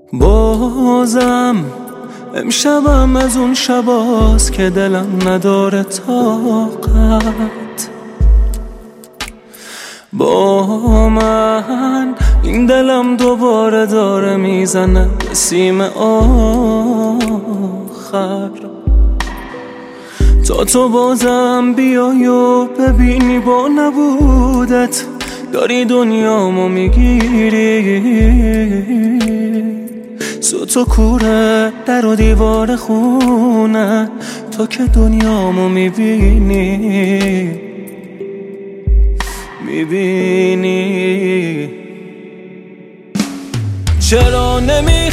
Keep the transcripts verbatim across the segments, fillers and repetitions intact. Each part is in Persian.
بازم امشبم از اون شباست که دلم نداره طاقت با من. این دلم دوباره داره میزنه به سیم آخر تا تو بازم بیای و ببینی با نبودت داری دنیامو میگیری. سوت و کوره در و دیوار خونه تو که دنیامو میبینی میبینی. چرا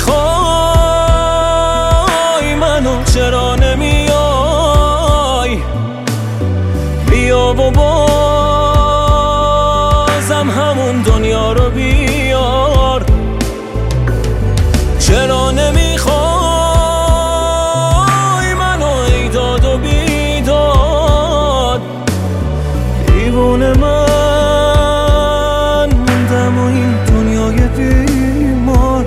نمیخوای منو، چرا نمیای بیا و بازم همون دنیا رو بیار. چرا نمیخوای منو ای داد و بیداد دیوونه من موندم و این دنیای بیمار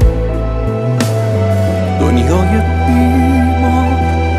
دنیای بیمار.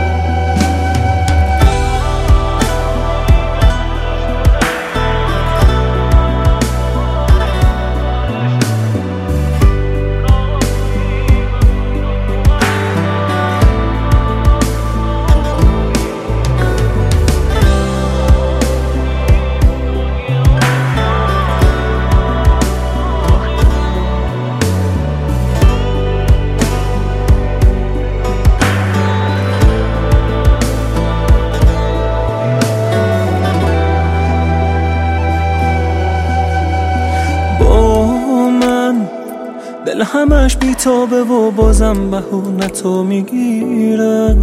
دل همش بیتابه و بازم بهونه تو میگیره.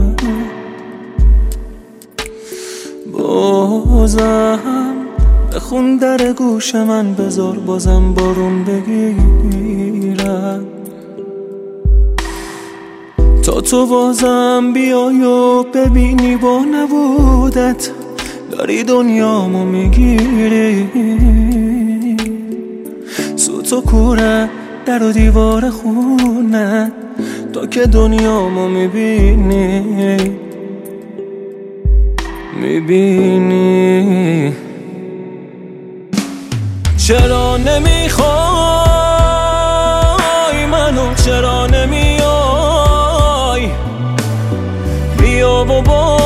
بازم بخون در گوش من بذار بازم بارون بگیره تا تو بازم بیای و ببینی با نبودت داری دنیامو میگیری. سوت و کوره در و دیوار خونه تو که دنیامو میبینی میبینی. چرا نمیخوای منو، چرا نمیای بیا و با